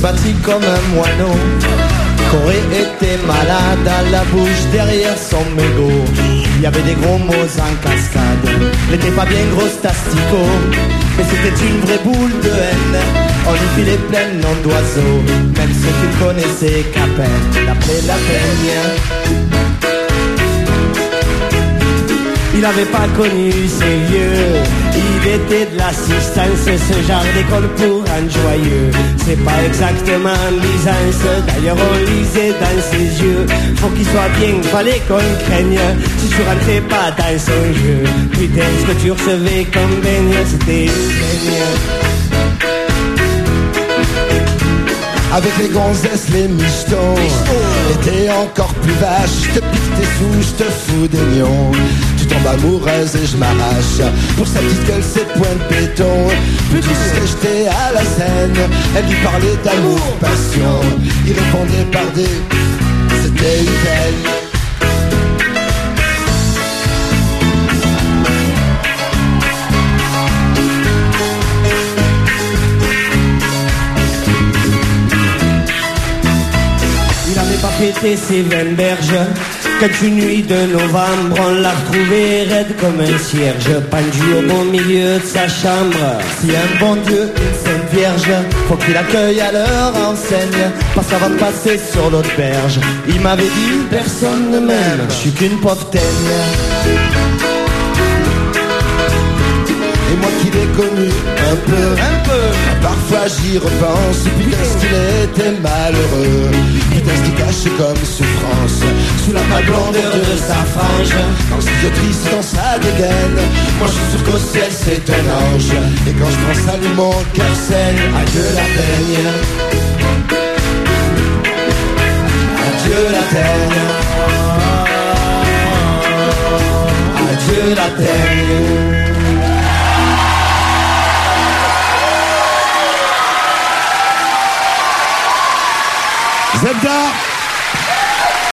bâti comme un moineau, qu'aurait été malade à la bouche derrière son mégot. Il y avait des gros mots en cascade, elle était pas bien grosse tastico, mais c'était une vraie boule de haine. On lui filait plein de noms d'oiseaux, même ceux qu'il connaissait qu'à peine, l'appelait la peigne. Il avait pas connu ses vieux, il était de l'assistance, ce genre d'école pour un joyeux. C'est pas exactement Byzance, d'ailleurs on lisait dans ses yeux. Faut qu'il soit bien, fallait qu'on le craigne, si tu rentrais pas dans son jeu. Putain, ce que tu recevais comme baigne, c'était une baigne. Avec les gonzesses, les michetons, et t'es encore plus vache. Je te pique tes sous, je te fous des nions. Tu tombes amoureuse et je m'arrache pour sa petite gueule, ses points de béton. Puis tout ce que j'étais à la scène, elle lui parlait d'amour, passion. Il répondait par des... c'était une peine. Pas pété ses veines berges. Quand une nuit de novembre, on l'a retrouvé raide comme un cierge, pendu au beau milieu de sa chambre. Si un bon Dieu, une sainte vierge, faut qu'il accueille à leur enseigne, parce qu'avant de passer sur l'autre berge, il m'avait dit personne ne m'aime, je suis qu'une pauvre teigne. Et moi qui l'ai connu un peu, parfois j'y repense. Putain ce qu'il était malheureux, putain ce qu'il cachait comme souffrance sous la pâle blondeur de sa frange, dans ses yeux tristes, dans sa dégaine. Moi je suis sûr qu'au ciel c'est un ange, et quand je pense à lui mon cœur saigne. Adieu la peigne, adieu la teigne, adieu la teigne. Zebda